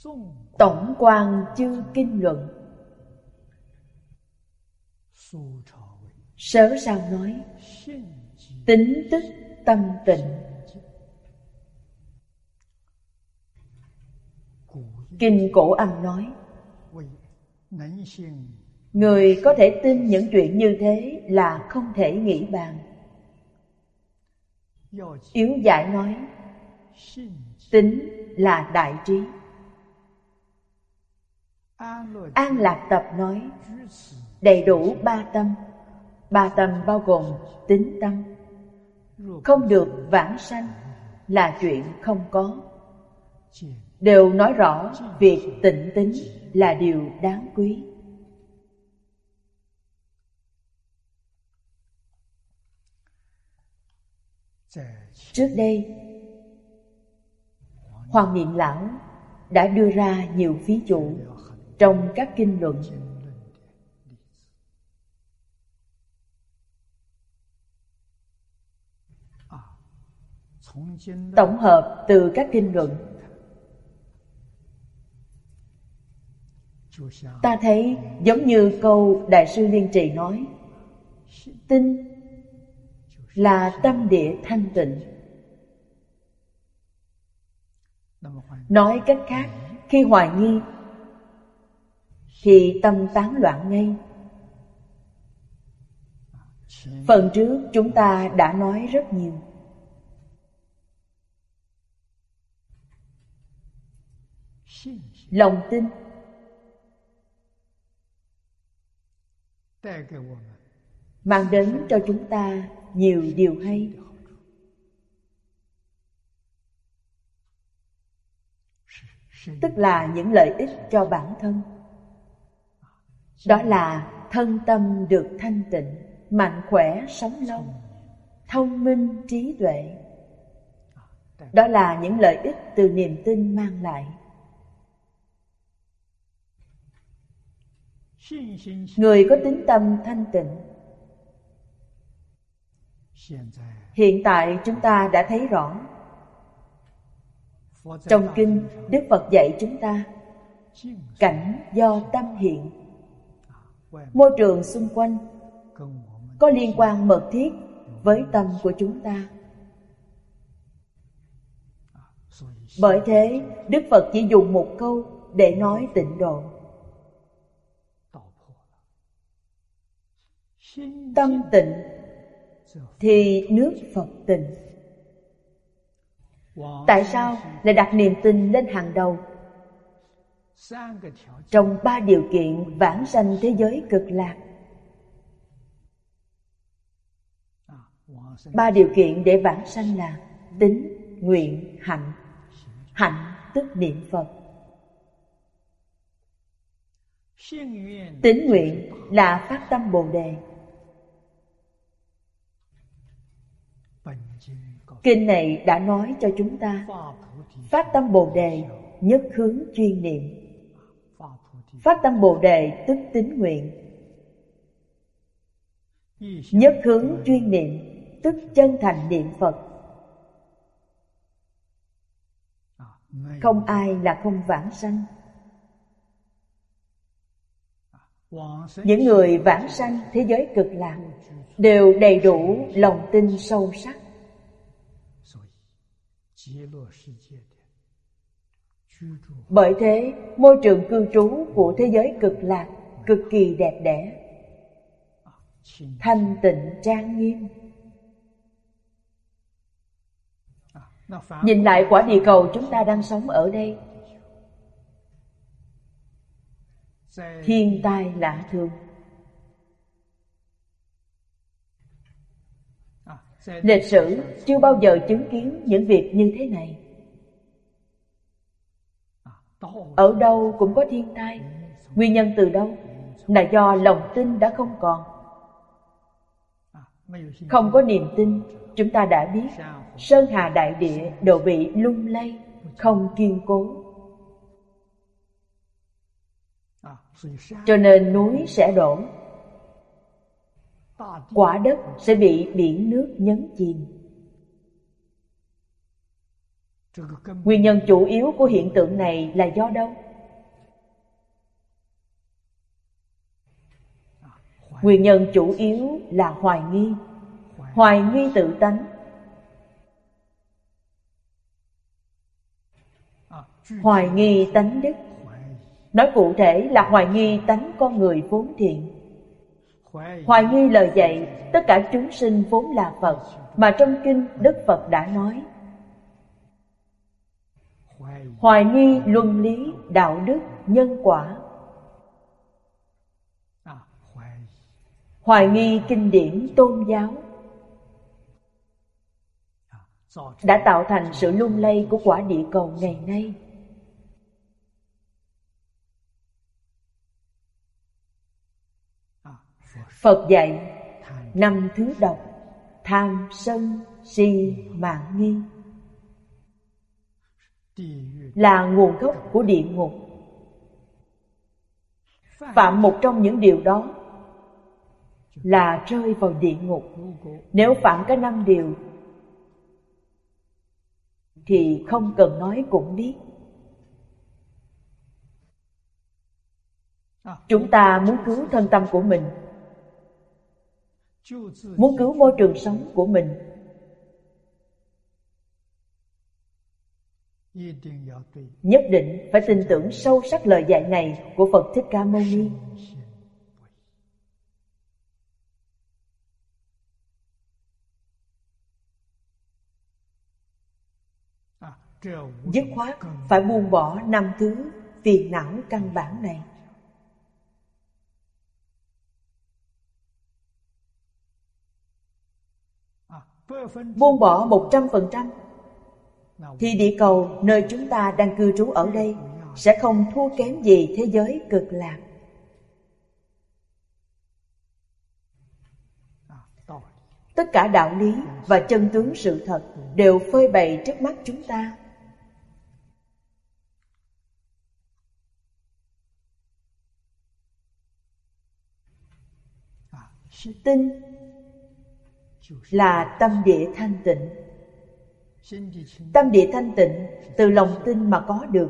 Tổng quan chư kinh luận. Sớ sao nói: tính tức tâm tịnh. Kinh Cổ Âm nói: người có thể tin những chuyện như thế là không thể nghĩ bàn. Yếu giải nói: tính là đại trí. An Lạc Tập nói: đầy đủ ba tâm. Ba tâm bao gồm tính tâm. Không được vãng sanh là chuyện không có. Đều nói rõ việc tịnh tính là điều đáng quý. Trước đây, Hoàng Niệm Lão đã đưa ra nhiều ví dụ trong các kinh luận. Tổng hợp từ các kinh luận, ta thấy giống như câu Đại sư Liên Trì nói: tinh là tâm địa thanh tịnh. Nói cách khác, khi hoài nghi thì tâm tán loạn ngay. Phần trước chúng ta đã nói rất nhiều. Lòng tin mang đến cho chúng ta nhiều điều hay. Tức là những lợi ích cho bản thân. Đó là thân tâm được thanh tịnh, mạnh khỏe sống lâu, thông minh trí tuệ. Đó là những lợi ích từ niềm tin mang lại. Người có tín tâm thanh tịnh. Hiện tại chúng ta đã thấy rõ. Trong kinh, Đức Phật dạy chúng ta cảnh do tâm hiện. Môi trường xung quanh có liên quan mật thiết với tâm của chúng ta. Bởi thế, Đức Phật chỉ dùng một câu để nói tịnh độ. Tâm tịnh thì nước Phật tịnh. Tại sao lại đặt niềm tin lên hàng đầu? Trong ba điều kiện vãng sanh thế giới cực lạc. Ba điều kiện để vãng sanh là tín, nguyện, hạnh. Hạnh tức niệm Phật. Tín nguyện là phát tâm Bồ Đề. Kinh này đã nói cho chúng ta phát tâm Bồ Đề nhất hướng chuyên niệm. Phát tâm Bồ Đề tức tín nguyện. Nhất hướng chuyên niệm tức chân thành niệm Phật. Không ai là không vãng sanh. Những người vãng sanh thế giới cực lạc đều đầy đủ lòng tin sâu sắc. Bởi thế, môi trường cư trú của thế giới cực lạc cực kỳ đẹp đẽ, thanh tịnh trang nghiêm. Nhìn lại quả địa cầu chúng ta đang sống ở đây, thiên tai lạ thường. Lịch sử chưa bao giờ chứng kiến những việc như thế này. Ở đâu cũng có thiên tai. Nguyên nhân từ đâu? Là do lòng tin đã không còn. Không có niềm tin, chúng ta đã biết sơn hà đại địa đều bị lung lay, không kiên cố. Cho nên núi sẽ đổ, quả đất sẽ bị biển nước nhấn chìm. Nguyên nhân chủ yếu của hiện tượng này là do đâu? Nguyên nhân chủ yếu là hoài nghi. Hoài nghi tự tánh. Hoài nghi tánh đức. Nói cụ thể là hoài nghi tánh con người vốn thiện. Hoài nghi lời dạy tất cả chúng sinh vốn là Phật, mà trong kinh Đức Phật đã nói. Hoài nghi luân lý, đạo đức, nhân quả. Hoài nghi kinh điển tôn giáo đã tạo thành sự lung lay của quả địa cầu ngày nay. Phật dạy 5 thứ độc: tham, sân, si, mạn nghi là nguồn gốc của địa ngục. Phạm một trong những điều đó là rơi vào địa ngục. Nếu phạm cả 5 điều thì không cần nói cũng biết. Chúng ta muốn cứu thân tâm của mình, muốn cứu môi trường sống của mình, nhất định phải tin tưởng sâu sắc lời dạy này của Phật Thích Ca Mâu Ni. Dứt khoát phải buông bỏ 5 thứ phiền não căn bản này. Buông bỏ 100% thì địa cầu nơi chúng ta đang cư trú ở đây sẽ không thua kém gì thế giới Cực Lạc. Tất cả đạo lý và chân tướng sự thật đều phơi bày trước mắt chúng ta. Tin là tâm địa thanh tịnh. Tâm địa thanh tịnh từ lòng tin mà có được.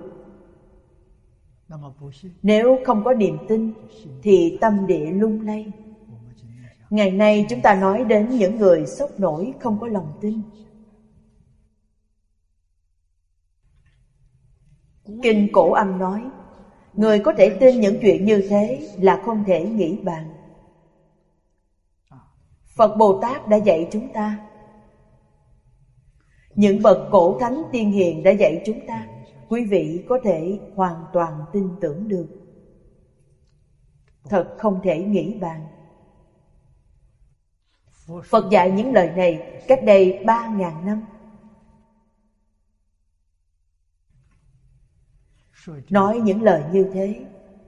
Nếu không có niềm tin thì tâm địa lung lay. Ngày nay chúng ta nói đến những người sốc nổi không có lòng tin. Kinh Cổ Âm nói, người có thể tin những chuyện như thế là không thể nghĩ bàn. Phật Bồ Tát đã dạy chúng ta, những bậc cổ thánh tiên hiền đã dạy chúng ta, quý vị có thể hoàn toàn tin tưởng được. Thật không thể nghĩ bàn. Phật dạy những lời này cách đây 3.000 năm. Nói những lời như thế,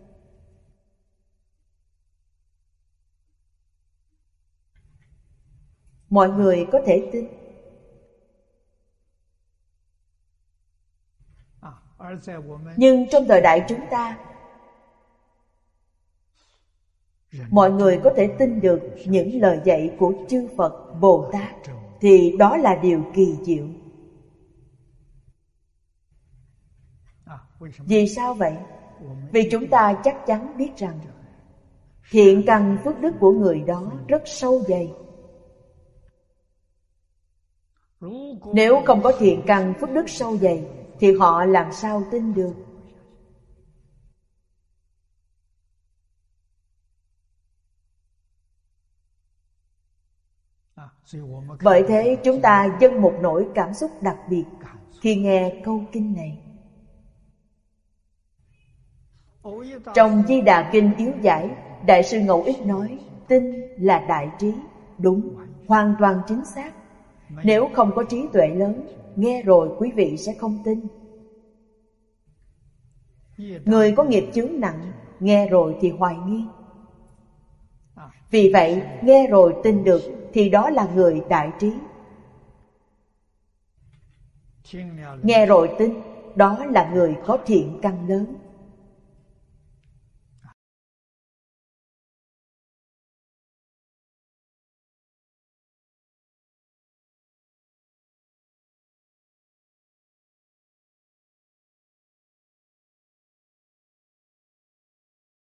mọi người có thể tin. Nhưng trong thời đại chúng ta, mọi người có thể tin được những lời dạy của chư Phật, Bồ Tát, thì đó là điều kỳ diệu. Vì sao vậy? Vì chúng ta chắc chắn biết rằng thiện căn phước đức của người đó rất sâu dày. Nếu không có thiện căn phước đức sâu dày thì họ làm sao tin được? Bởi thế chúng ta dâng một nỗi cảm xúc đặc biệt khi nghe câu kinh này. Trong Di Đà Kinh Yếu Giải, Đại sư Ngẫu Ích nói, tin là đại trí. Đúng, hoàn toàn chính xác. Nếu không có trí tuệ lớn, nghe rồi quý vị sẽ không tin. Người có nghiệp chướng nặng, nghe rồi thì hoài nghi. Vì vậy, nghe rồi tin được thì đó là người đại trí. Nghe rồi tin, đó là người có thiện căn lớn.